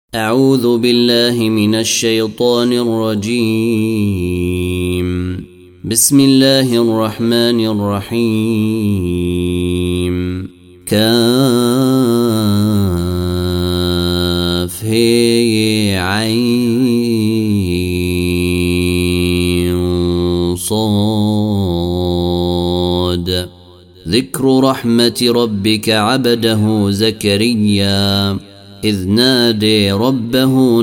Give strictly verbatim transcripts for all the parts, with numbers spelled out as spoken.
أعوذ بالله من الشيطان الرجيم. بسم الله الرحمن الرحيم. كاف هي عين صاد. ذكر رحمة ربك عبده زكريا إذ نادي ربه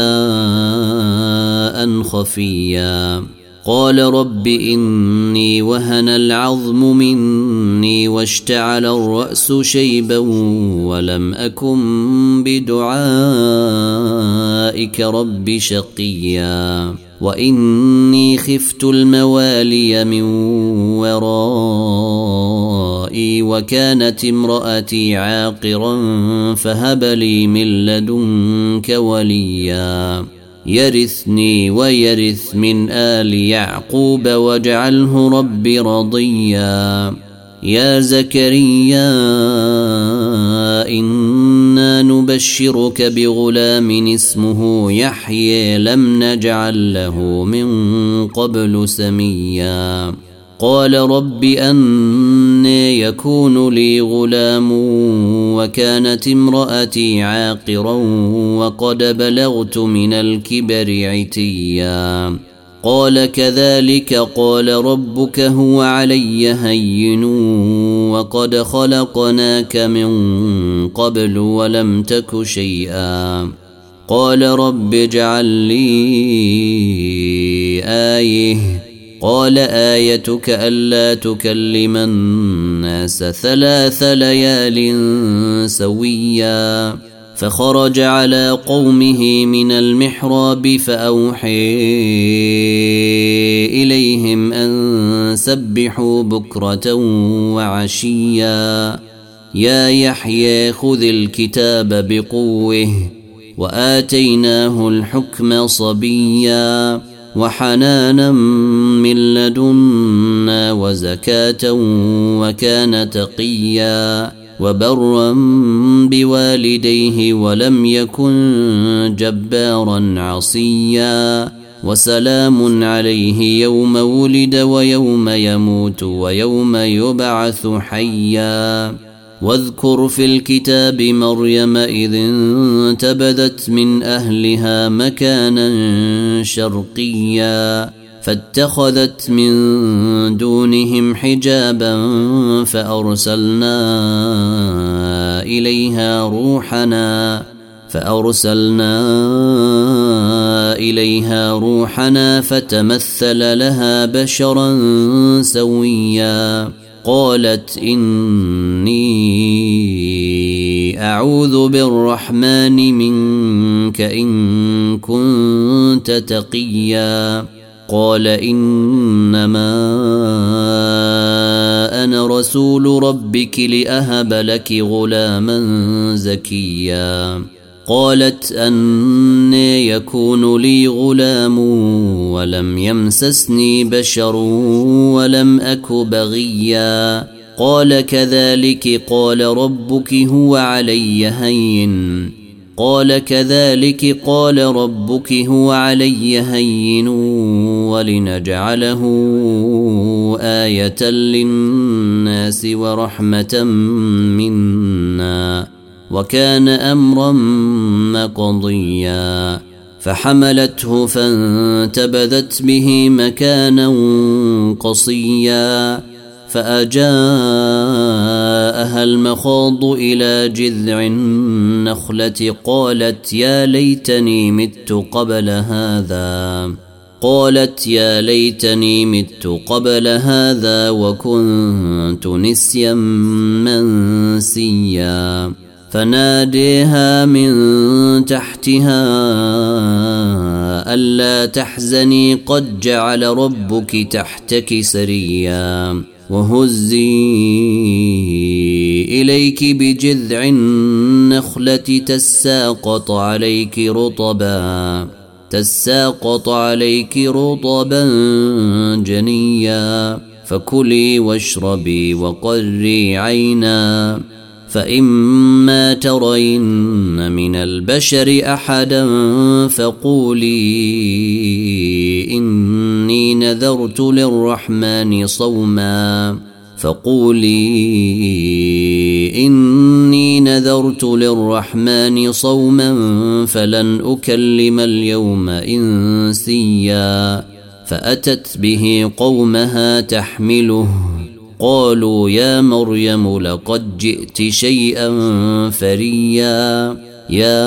نداء خفيا قال رب إني وهن العظم مني واشتعل الرأس شيبا ولم أكن بدعائك رب شقيا وإني خفت الموالي من ورائي وكانت امرأتي عاقرا فهب لي من لدنك وليا يرثني ويرث من آل يعقوب واجعله رب رضيا يا زكريا إنا نبشرك بغلام اسمه يحيى لم نجعل له من قبل سميا قال رب أنى يكون لي غلام وكانت امرأتي عاقرا وقد بلغت من الكبر عتيا قال كذلك قال ربك هو علي هين وقد خلقناك من قبل ولم تك شيئا قال رب اجعل لي آية قال آيتك ألا تكلم الناس ثلاث ليال سويا فخرج على قومه من المحراب فأوحي إليهم أن سبحوا بكرة وعشيا يا يحيى خذ الكتاب بقوه وآتيناه الحكم صبيا وحنانا من لدنا وزكاة وكان تقيا وبرا بوالديه ولم يكن جبارا عصيا وسلام عليه يوم ولد ويوم يموت ويوم يبعث حيا واذكر في الكتاب مريم إذ انتبذت من أهلها مكانا شرقيا فاتخذت من دونهم حجابا فأرسلنا إليها روحنا فأرسلنا إليها روحنا فتمثل لها بشرا سويا قالت إني أعوذ بالرحمن منك إن كنت تقيا قال إنما أنا رسول ربك لأهب لك غلاما زكيا قالت أنى يكون لي غلام ولم يمسسني بشر ولم أك بغيا قال كذلك قال ربك هو علي هين قال كذلك قال ربك هو علي هين ولنجعله آية للناس ورحمة منا وكان أمرا مقضيا فحملته فانتبذت به مكانا قصيا فأجاءها المخاض إلى جذع النخلة قالت يا ليتني مت قبل هذا قالت يا ليتني مت قبل هذا وكنت نسيا منسيا فناديها من تحتها ألا تحزني قد جعل ربك تحتك سريا وهزي إليك بجذع النخلة تساقط عليك رطبا تساقط عليك رطبا جنيا فكلي واشربي وقري عينا فإما ترين من البشر أحدا فقولي إني نذرت للرحمن صوما فقولي إني نذرت للرحمن صوما فلن أكلم اليوم إنسيا فأتت به قومها تحمله قالوا يا مريم لقد جئت شيئا فريا يا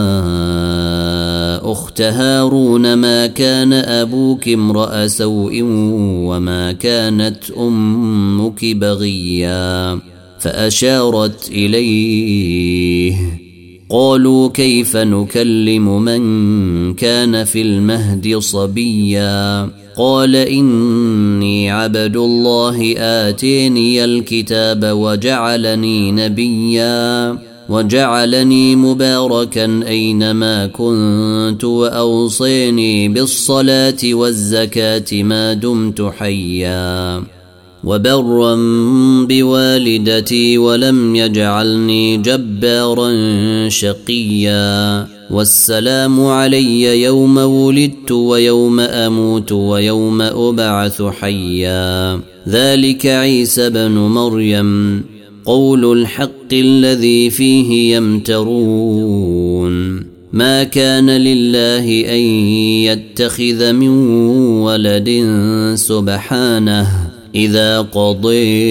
أخت هارون ما كان أبوك امرأ سوء وما كانت أمك بغيا فأشارت إليه قالوا كيف نكلم من كان في المهد صبيا قال إني عبد الله آتيني الكتاب وجعلني نبيا وجعلني مباركا أينما كنت وأوصيني بالصلاة والزكاة ما دمت حيا وبرا بوالدتي ولم يجعلني جبارا شقيا والسلام علي يوم ولدت ويوم أموت ويوم أبعث حيا ذلك عيسى بن مريم قول الحق الذي فيه يمترون ما كان لله أن يتخذ من ولد سبحانه إذا قضي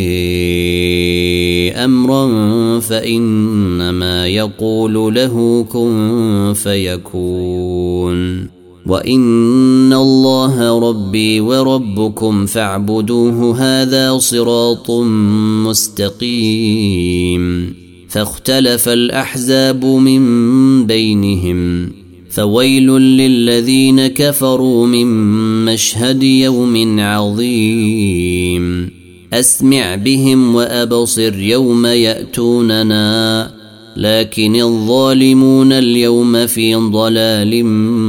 أمرا فإنما يقول له كن فيكون وإن الله ربي وربكم فاعبدوه هذا صراط مستقيم فاختلف الأحزاب من بينهم فويل للذين كفروا من مشهد يوم عظيم أسمع بهم وأبصر يوم يأتوننا لكن الظالمون اليوم في ضلال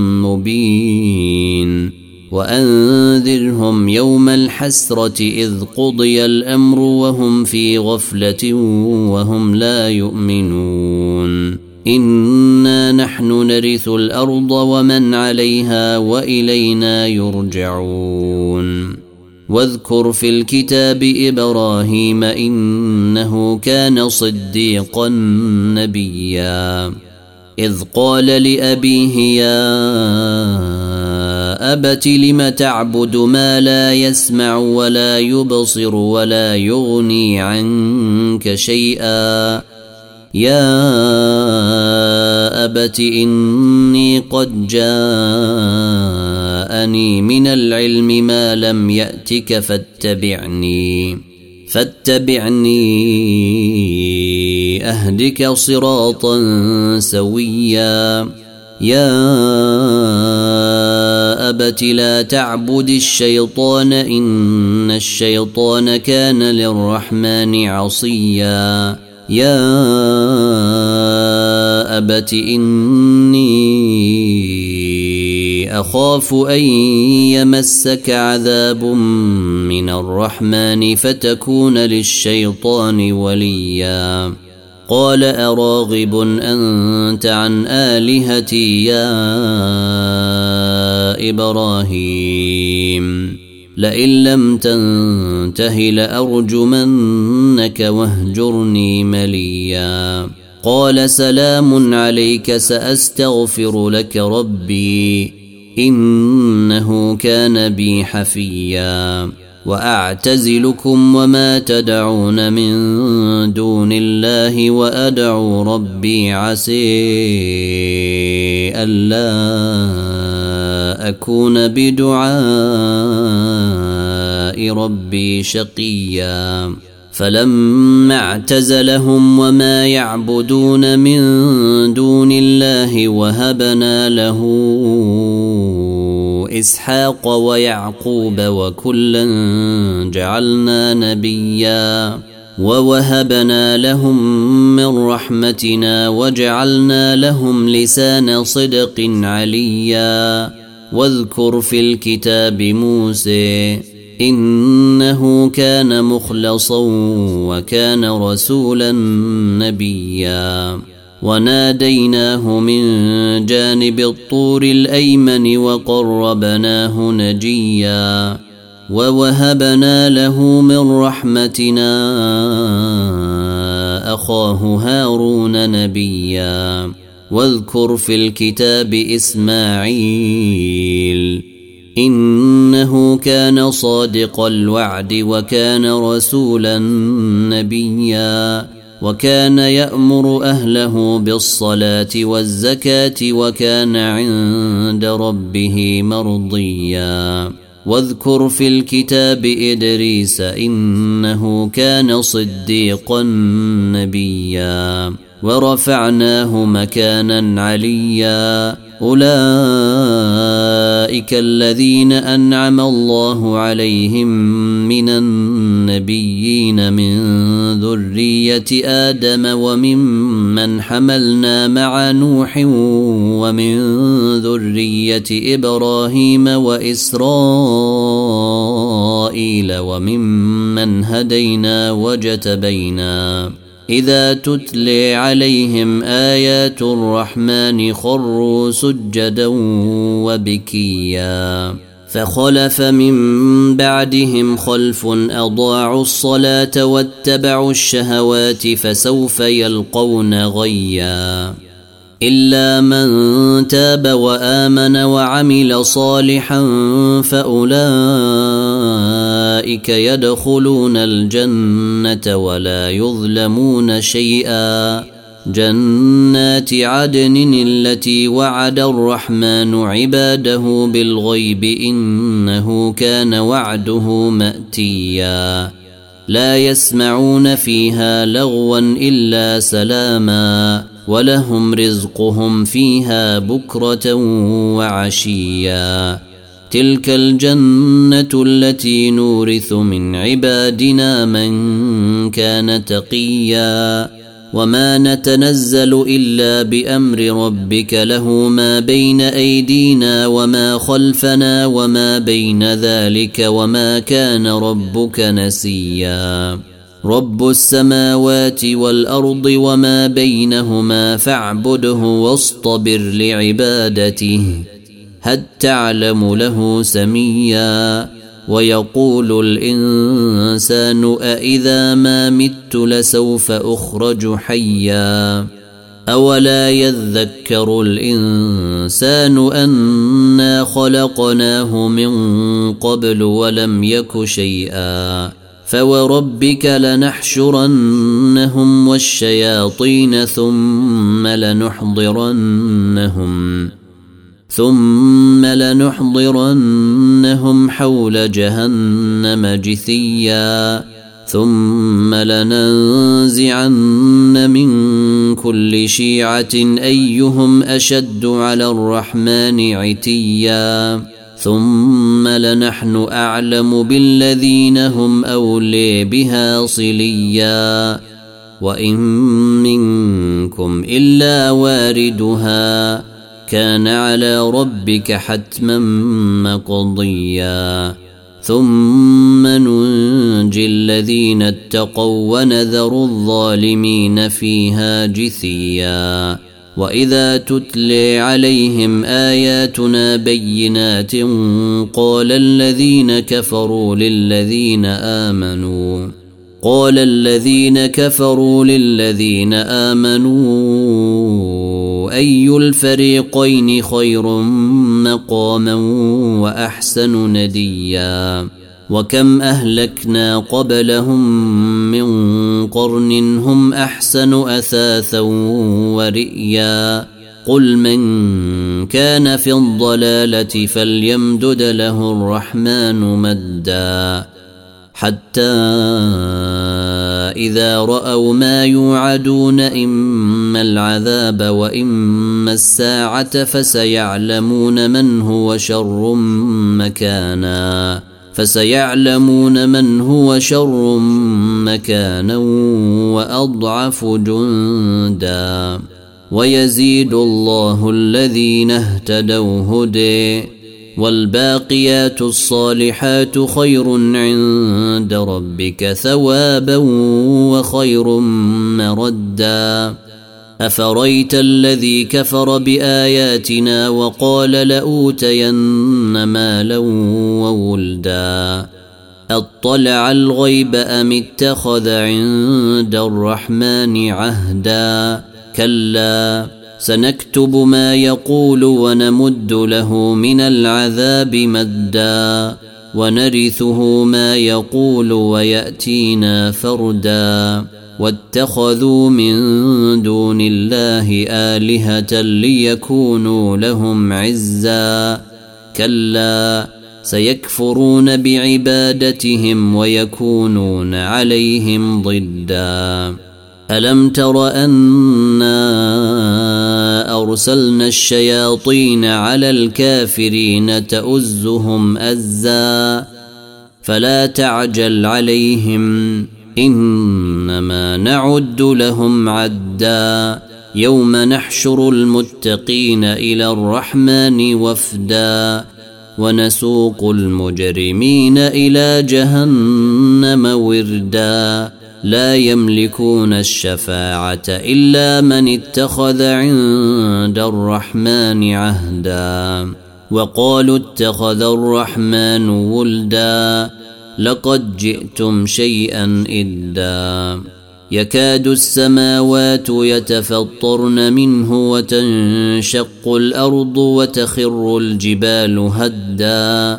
مبين وأنذرهم يوم الحسرة إذ قضي الأمر وهم في غفلة وهم لا يؤمنون إنا نحن نرث الأرض ومن عليها وإلينا يرجعون واذكر في الكتاب إبراهيم إنه كان صديقا نبيا إذ قال لأبيه يا أبت لم تعبد ما لا يسمع ولا يبصر ولا يغني عنك شيئا يا أبت إني قد جاءني من العلم ما لم يأتك فاتبعني فاتبعني أهدك صراطا سويا يا أبت لا تعبد الشيطان إن الشيطان كان للرحمن عصيا يا أبت إني أخاف أن يمسك عذاب من الرحمن فتكون للشيطان وليا قال أراغب أنت عن آلهتي يا إبراهيم لئن لم تنته لأرجمنك واهجرني مليا قال سلام عليك سأستغفر لك ربي إنه كان بي حفيا وأعتزلكم وما تدعون من دون الله وأدعو ربي عسي ألا أكون بدعاء ربي شقيا فلما اعتزلهم وما يعبدون من دون الله وهبنا له إسحاق ويعقوب وكلا جعلنا نبيا ووهبنا لهم من رحمتنا وجعلنا لهم لسان صدق عليا واذكر في الكتاب موسى إنه كان مخلصا وكان رسولا نبيا وناديناه من جانب الطور الأيمن وقربناه نجيا ووهبنا له من رحمتنا أخاه هارون نبيا واذكر في الكتاب إسماعيل إنه كان صادق الوعد وكان رسولا نبيا وكان يأمر أهله بالصلاة والزكاة وكان عند ربه مرضيا واذكر في الكتاب إدريس إنه كان صديقا نبيا ورفعناه مكانا عليا أولئك الذين أنعم الله عليهم من النبيين من ذرية آدم وممن حملنا مع نوح ومن ذرية إبراهيم وإسرائيل وممن هدينا وجتبينا إذا تتلي عليهم آيات الرحمن خروا سجدا وبكيا فخلف من بعدهم خلف أضاعوا الصلاة واتبعوا الشهوات فسوف يلقون غيا إلا من تاب وآمن وعمل صالحا فأولئك يدخلون الجنة ولا يظلمون شيئا جنات عدن التي وعد الرحمن عباده بالغيب إنه كان وعده مأتيا لا يسمعون فيها لغوا إلا سلاما ولهم رزقهم فيها بكرة وعشيا تلك الجنة التي نورث من عبادنا من كان تقيا وما نتنزل إلا بأمر ربك له ما بين أيدينا وما خلفنا وما بين ذلك وما كان ربك نسيا رب السماوات والأرض وما بينهما فاعبده واصطبر لعبادته هل تعلم له سميا ويقول الإنسان أإذا ما مت لسوف أخرج حيا أولا يذكر الإنسان أنا خلقناه من قبل ولم يك شيئا فوربك لنحشرنهم والشياطين ثم لنحضرنهم ثم لنحضرنهم حول جهنم جثيا ثم لننزعن من كل شيعة أيهم أشد على الرحمن عتيا ثم لنحن أعلم بالذين هم أولي بها صليا وإن منكم إلا واردها كان على ربك حتما مقضيا ثم ننجي الذين اتقوا ونذر الظالمين فيها جثيا وإذا تتلي عليهم آياتنا بينات قال الذين كفروا للذين آمنوا قال الذين كفروا للذين آمنوا أي الفريقين خير مقاما وأحسن نديا وكم أهلكنا قبلهم من قرن هم أحسن أثاثا ورئيا قل من كان في الضلالة فليمدد له الرحمن مدا حتى إذا رأوا ما يوعدون إما العذاب وإما الساعة فسيعلمون من هو شر مكانا فسيعلمون من هو شر مكانا وأضعف جندا ويزيد الله الذين اهتدوا هدي والباقيات الصالحات خير عند ربك ثوابا وخير مردا أفريت الذي كفر بآياتنا وقال لأوتين مالا وولدا أطلع الغيب أم اتخذ عند الرحمن عهدا كلا سنكتب ما يقول ونمد له من العذاب مدا ونرثه ما يقول ويأتينا فردا واتخذوا من دون الله آلهة ليكونوا لهم عزا كلا سيكفرون بعبادتهم ويكونون عليهم ضدا ألم تر أنا أرسلنا الشياطين على الكافرين تؤزهم أزا فلا تعجل عليهم إنما نعد لهم عدا يوم نحشر المتقين إلى الرحمن وفدا ونسوق المجرمين إلى جهنم وردا لا يملكون الشفاعة إلا من اتخذ عند الرحمن عهدا وقالوا اتخذ الرحمن ولدا لقد جئتم شيئا إدا يكاد السماوات يتفطرن منه وتنشق الأرض وتخر الجبال هدا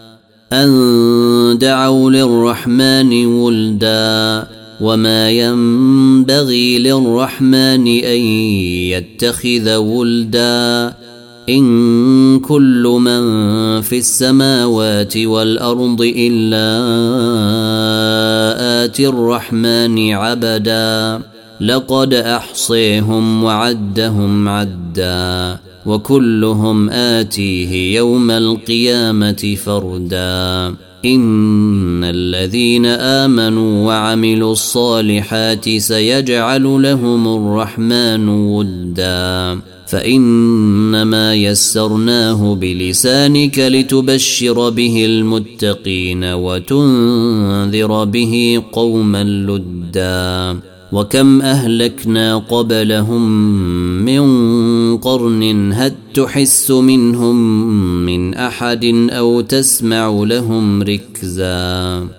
أن دعوا للرحمن ولدا وما ينبغي للرحمن أن يتخذ ولدا إن كل من في السماوات والأرض إلا آتي الرحمن عبدا لقد أحصيهم وعدهم عدا وكلهم آتيه يوم القيامة فردا إن الذين آمنوا وعملوا الصالحات سيجعل لهم الرحمن ودا فإنما يسرناه بلسانك لتبشر به المتقين وتنذر به قوما لدا وكم أهلكنا قبلهم من قرن هل تحس منهم من أحد أو تسمع لهم ركزا